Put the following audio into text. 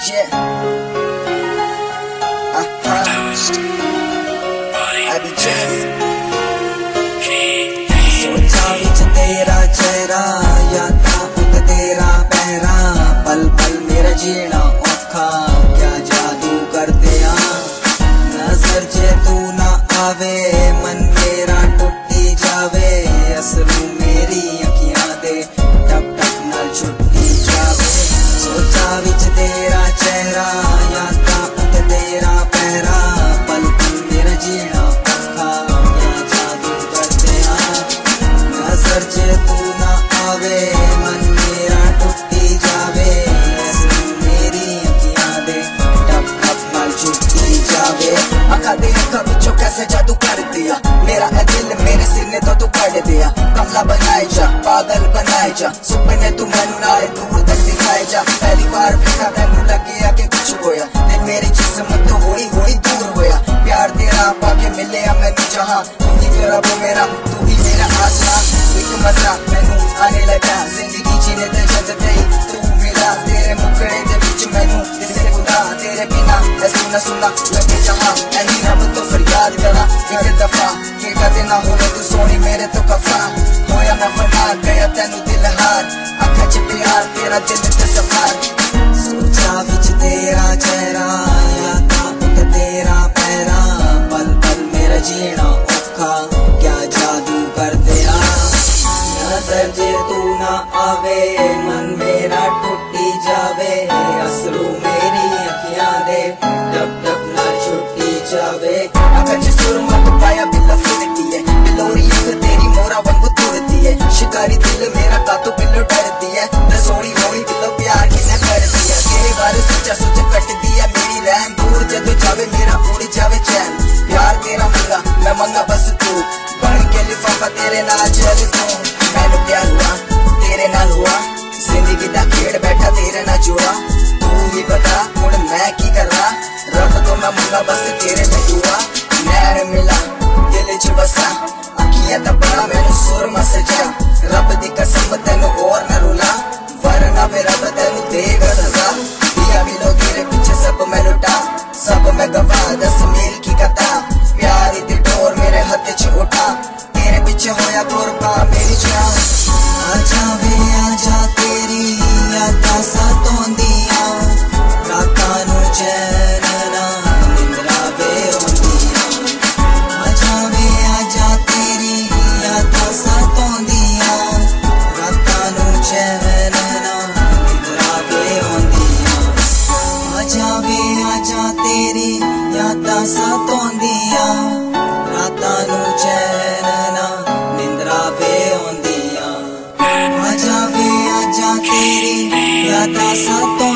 shit. I be just सोचा विच तेरा चेहरा यादा उत तेरा पैरा पल पल मेरा जीना औखा क्या जादू कर दिया नजर जे तू ना आवे मन मेरा टुटी जावे असरू मेरी अखियां दे टप टप नाल छुट्टी जावे सोचा विच तेरा चेहरा यादा उत तेरा पैरा पल पल मेरा जीना औखा क्या जादू कर दिया नजर जे तू ना आवे मन मेरा टुटी जावे असरू मेरी अखियां दे टप टप नाल छुट्टी जावे अखा दे अखा विचों कैसे जादू कर दिया मेरा ए दिल मेरे सीने तो तू कट दिया कमला बनाए जा पागल बनाए जा सुपने तू मैनू नाले दूर तक दिखाए जा पहली बार देखा मैनू लगे कि कुछ होया दिल मेरी जिस्म तो होई होई दूर होया प्यार तेरा पाके मिले मैनू जहां तू ही मेरा वो मेरा तू ही मेरा आसमां एक मजा मैनू आने लगा जिंदगी जीने ते जंदते तू मिला तेरे मुखड़े दे विच मैनू दिसे खुदा तेरे बिना ऐ सुना सुना लगे जहां ऐही रब तो फरियाद करा एक दफा के कदे ना होवे तू सोनी मेरे तो कफा होया मैं फना गया तेनू दिल हार अखा च प्यार तेरा दिल ते सफार सोचा विच तेरा चेहरा यादा उत तेरा पैरा पल पल मेरा जीना औखा क्या जादू कर दिया नजर जे तू ना आवे मन मेरा टुटी जावे असरू मेरी अखियां दे टप टप ना छुट्टी जावे अखा च सुरमा तो पाया बिल्ला फिरती है बिलोरी एक तेरी मोरा वांगू तुरती है शिकारी दिल मेरा कातों बिल्लो डरती है रसोड़ी होई बिल्लो प्यार किने करती है तेरे बारे सोचा सोच कटदी है मेरी रैन दूर जदों जावे मेरा उड़ जावे चैन प्यार तेरा मंगा बस तू बन के लिफाफा तेरे नाल चल तू मैनू प्यार हुआ तेरे नाल हुआ जिंदगी दा खेड़ बैठा तेरे नाल जुड़ा तू ही बता हुण मैं की करा रब तो मैं मंगा बस तेरे ते दुआ नैन मिला दिल च बसा अखियां दा बड़ा मैनू सुरमा सजा रब दी कसम तेनू और ना रुला वरना वे रब तेनू देगा सजा दिया मिलो तेरे पीछे सब मैं लुटा सब मैं गवा दस मेरी की कथा प्यार दी डोर मेरे हाथ च उठा तेरे पीछे होया कुर्बान मेरी जान आजा वे आजा तेरी यादां सताउंदियां रातां नूं चैन ना निंदरा वे आउंदियां आजा वे आजा तेरी यादां सताउंदियां रातां नूं चैन ना निंदरा वे आउंदियां आजा वे आजा तेरी यादां सताउंदियां रातां नूं चैन ना निंदरा वे आउंदियां आजा वे आजा तेरी यादां सताउंदियां